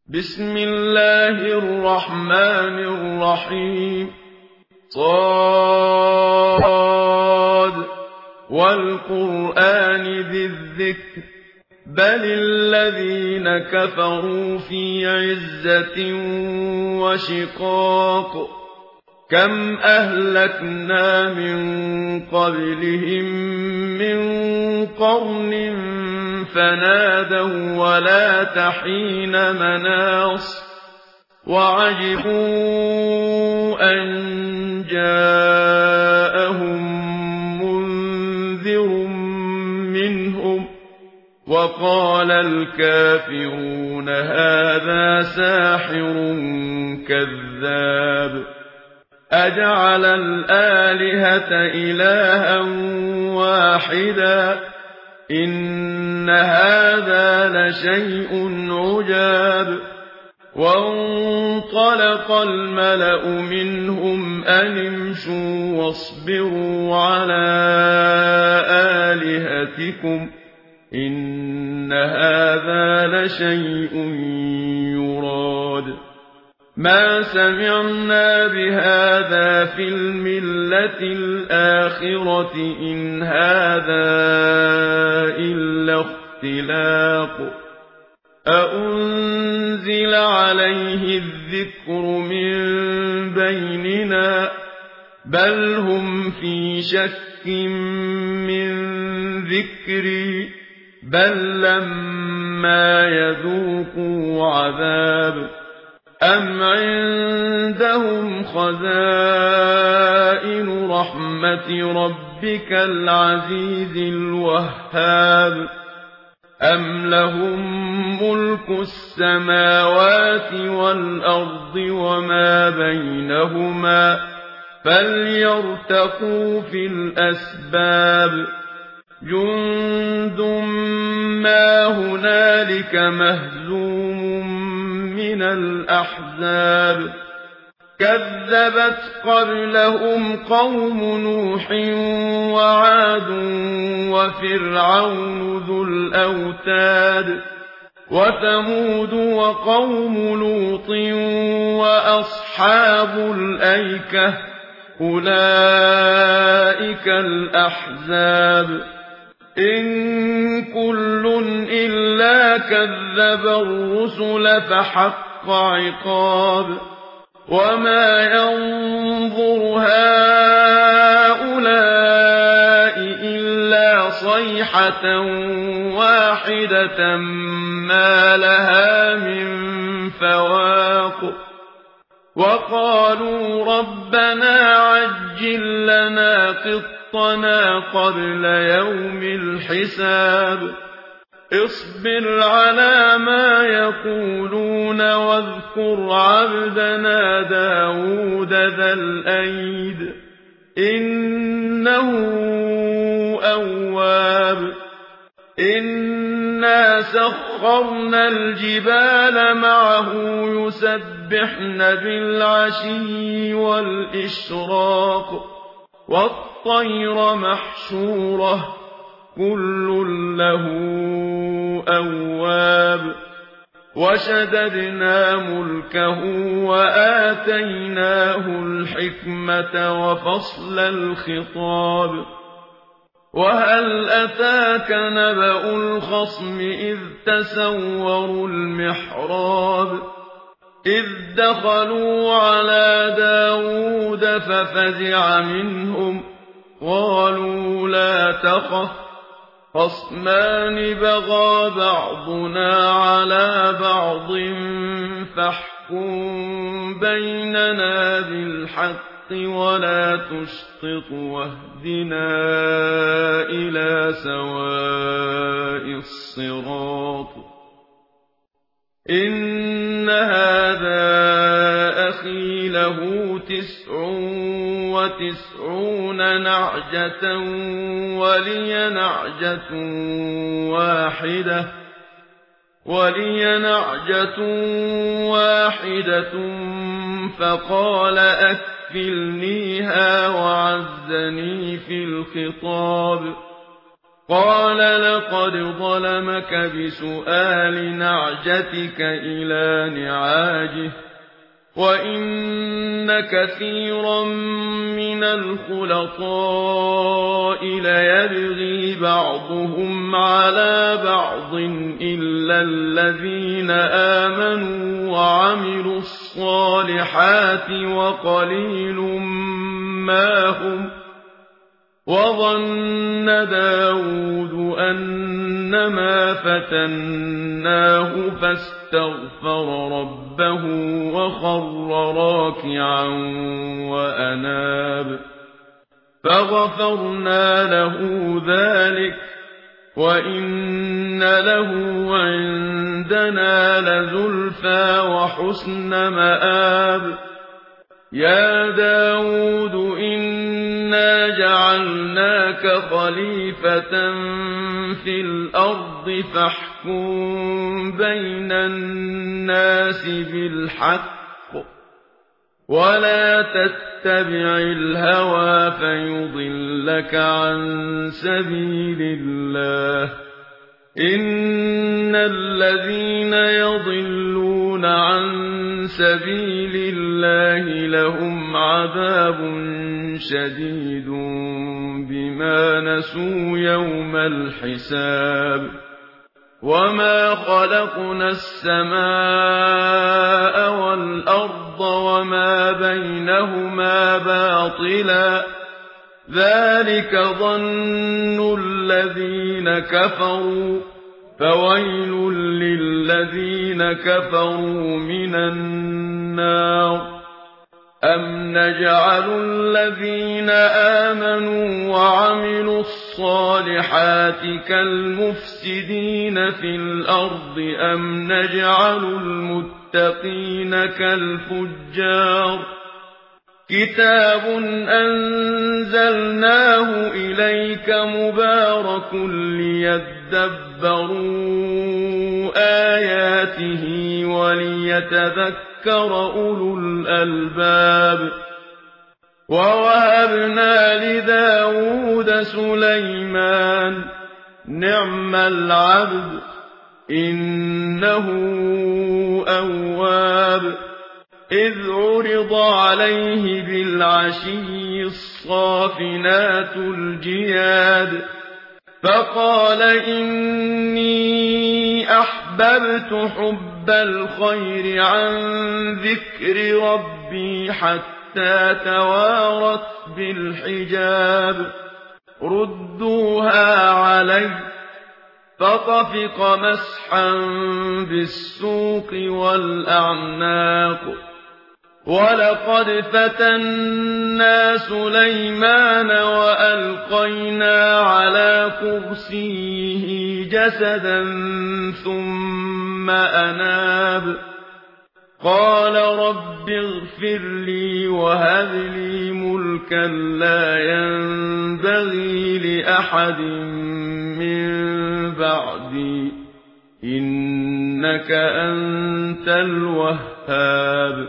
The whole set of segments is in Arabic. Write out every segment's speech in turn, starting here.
بسم الله الرحمن الرحيم صاد والقرآن ذي الذكر بل الذين كفروا في عزة وشقاق كم أهلكنا من قبلهم من قرن فنادوا ولا تحين مناص وعجبوا أن جاءهم منذر منهم وقال الكافرون هذا ساحر كذاب أجعل الآلهة إلها واحدا إن هذا لشيء عجاب وانطلق الملأ منهم أن امشوا واصبروا على آلهتكم إن هذا لشيء يراد ما سمعنا بهذا في الملة الآخرة إن هذا إلا اختلاق أأنزل عليه الذكر من بيننا بل هم في شك من ذكري بل لما يذوقوا عذاب أم عندهم خزائن رحمة ربك العزيز الوهاب أم لهم ملك السماوات والأرض وما بينهما فليرتقوا في الأسباب جند ما هنالك مهزوم من الأحزاب كذبت قبلهم قوم نوح وعاد وفرعون ذو الأوتاد وثمود وقوم لوط وأصحاب الأيكة أولئك الأحزاب إن كل إلا كذب الرسل فحق عقاب وما ينظر هؤلاء إلا صيحة واحدة ما لها من فواق وقالوا ربنا عجل لنا قطنا قبل يوم الحساب اصبر على ما يقولون واذكر عبدنا داود ذا الأيد إنه أواب إنا سخرنا الجبال معه يسبحن بالعشي والإشراق والطير محشورة كل له أواب وشددنا ملكه وآتيناه الحكمة وفصل الخطاب وهل أتاك نبأ الخصم إذ تسوروا المحراب إذ دخلوا على داود ففزع منهم قالوا لا تخف خصمان بغى بعضنا على بعض فاحكم بيننا بالحق ولا تشطط واهدنا إلى سواء الصراط إن هذا أخي له 99 نعجة ولي نعجة واحدة فقال أكفلنيها وعزني في الخطاب قال لقد ظلمك بسؤال نعجتك إلى نعاجه وإن كثيرا من الخلطاء ليبغي بعضهم على بعض إلا الذين آمنوا وعملوا الصالحات وقليل ما هم وظن داود أنما فتناه فاستغفر ربه وخر راكعا وأناب فغفرنا له ذلك وإن له عندنا لزلفى وحسن مآب يا داود إنا جعلناك خليفة في الأرض فاحكم بين الناس بالحق ولا تتبع الهوى فيضلك عن سبيل الله إن الذين يضلون عن سبيل الله لهم عذاب شديد بما نسوا يوم الحساب وما خلقنا السماء والأرض وما بينهما باطلا ذلك ظن الذين كفروا فويل للذين كفروا من النار أم نجعل الذين آمنوا وعملوا الصالحات كالمفسدين في الأرض أم نجعل المتقين كالفجار كتاب أنزلناه إليك مبارك ليدبروا آياته وليتذكر أولو الألباب ووهبنا لداود سليمان نعم العبد إنه أواب إذ عرض عليه بالعشي الصافنات الجياد فقال إني أحببت حب الخير عن ذكر ربي حتى توارت بالحجاب ردوها علي فطفق مسحا بالسوق والأعناق ولقد فتنا سليمان وألقينا على كرسيه جسدا ثم أناب قال رب اغفر لي وهب لي ملكا لا ينبغي لأحد من بعدي إنك أنت الوهاب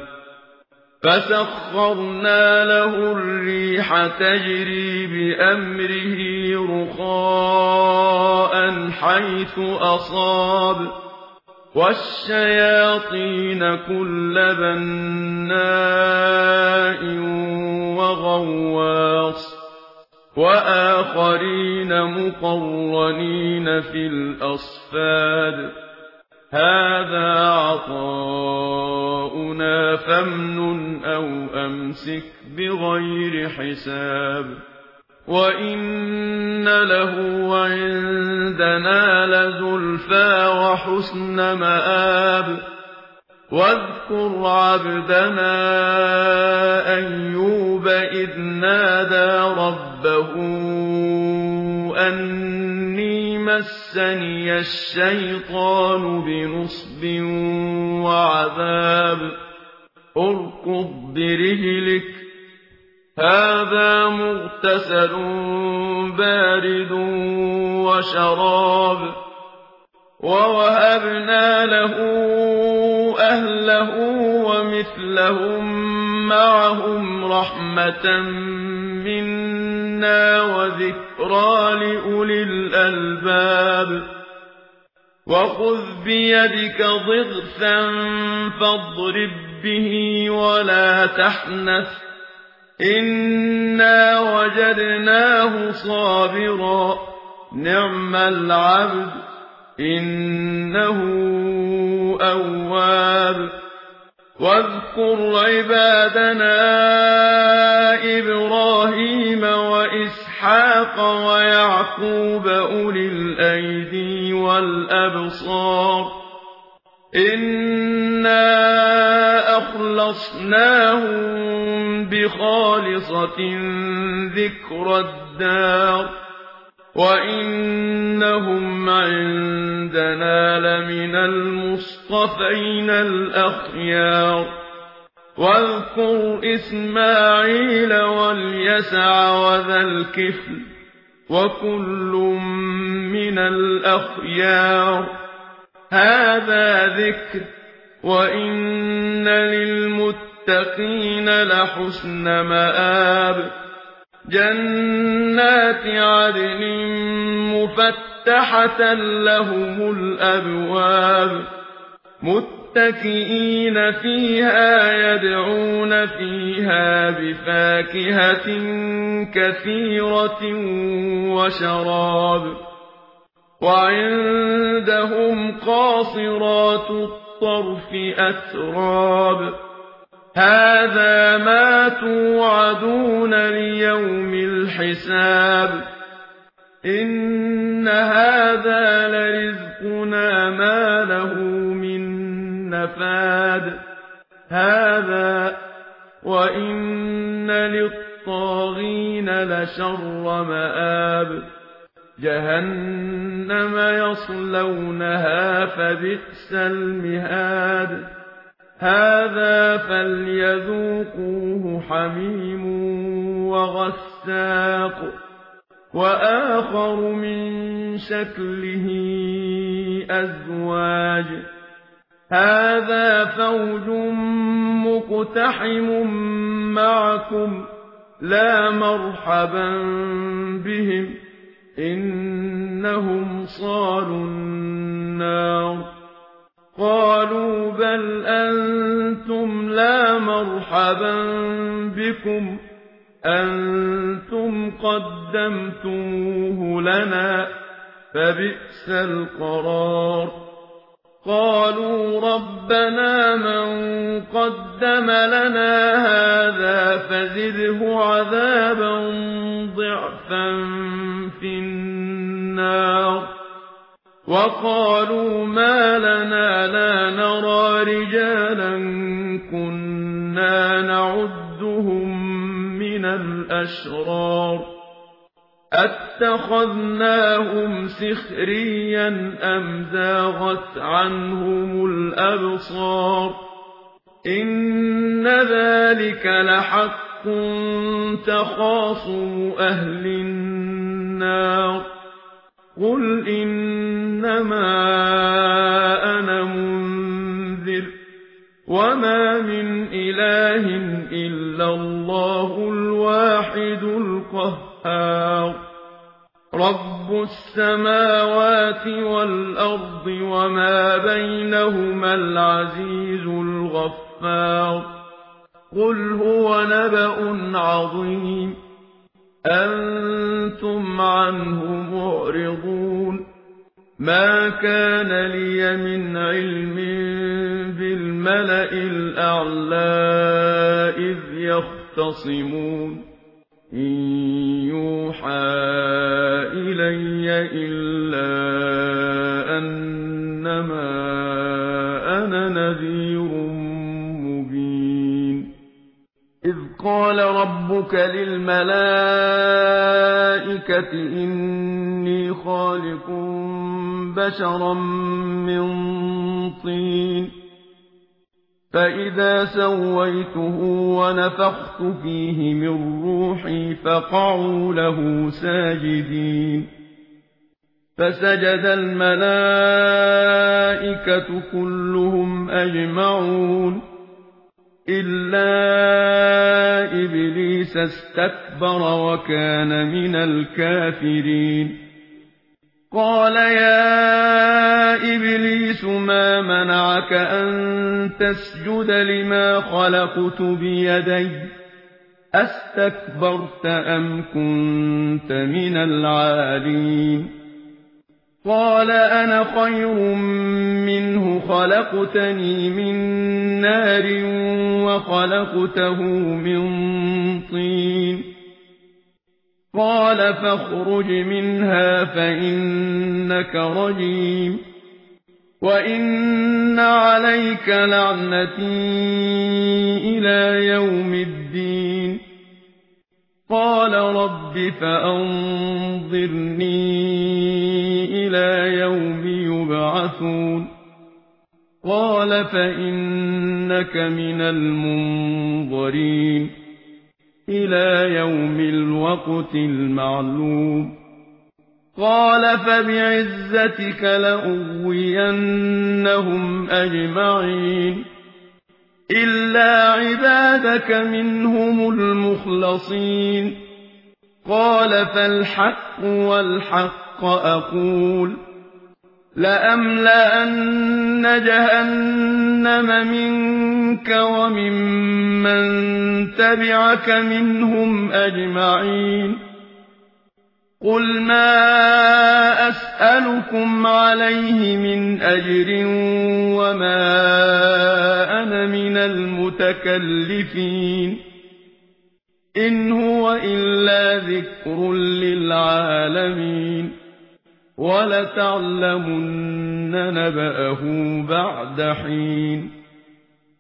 فسخرنا له الريح تجري بأمره رخاء حيث أصاب والشياطين كل بناء وغواص وآخرين مقرنين في الأصفاد هذا عطاؤنا فامنن أو أمسك بغير حساب وإن له عندنا لزلفى وحسن مآب واذكر عبدنا أيوب إذ نادى ربه أني مسني الشيطان بنصب وعذاب اركض برجلك هذا مغتسل بارد وشراب ووهبنا له أهله ومثلهم معهم رحمة منا وذكرى لأولي الألباب وخذ بيدك ضغثا فاضرب به ولا تحنث إنا وجدناه صابرا نعم العبد إنه أواب واذكر عبادنا إبراهيم وإسحاق ويعقوب أولي الأيدي والأبصار إنا أخلصناهم بخالصة ذكر الدار وإنهم عندنا لمن المصطفين الأخيار واذكر إسماعيل واليسع وذا الكفل وكل من الأخيار هذا ذكر وإن للمتقين لحسن مآب جنات عدن مفتحة لهم الأبواب متكئين فيها يدعون فيها بفاكهة كثيرة وشراب وعندهم قاصرات الطرف أتراب هذا ما توعدون ليوم الحساب إن هذا لرزقنا ما له من نفاد هذا وإن للطاغين لشر مآب جهنم يصلونها فبئس المهاد هذا فليذوقوه حميم وغساق وآخر من شكله أزواج هذا فوج مقتحم معكم لا مرحبا بهم إنهم صالوا النار قالوا بل أنتم لا مرحبا بكم أنتم قدمتموه لنا فبئس القرار قالوا ربنا من قدم لنا هذا فزده عذابا ضعفا في النار وقالوا ما لنا لا نرى رجالا كنا نعدهم من الأشرار أتخذناهم سخريا أم زاغت عنهم الأبصار إن ذلك لحق تخاصم أهل النار قل إنما أنا منذر وما من إله إلا الله الواحد القهار رب السماوات والأرض وما بينهما العزيز الغفار قل هو نبأ عظيم أنتم عنه معرضون ما كان لي من علم بالملأ الأعلى إذ يختصمون إن يوحى إلي إلا أنما أنا نذير مبين إذ قال ربك للملائكة إني خالق بشرا من طين فإذا سويته ونفخت فيه من روحي فقعوا له ساجدين فسجد الملائكة كلهم أجمعون إلا إبليس استكبر وكان من الكافرين قال يا إبليس ما منعك أن تسجد لما خلقت بيدي أستكبرت أم كنت من العالين قال أنا خير منه خلقتني من نار وخلقته من طين قال فاخرج منها فإنك رجيم وإن عليك لعنتي إلى يوم الدين قال رب فأنظرني إلى يوم يبعثون قال فإنك من المنظرين إلى يوم الوقت المعلوم قال فبعزتك لأغوينهم أجمعين إلا عبادك منهم المخلصين قال فالحق والحق أقول لأملأن جهنم منك وممن تبعك منهم أجمعين قل ما أسألكم عليه من أجر وما أنا من المتكلفين إن هو إلا ذكر للعالمين ولتعلمن نبأه بعد حين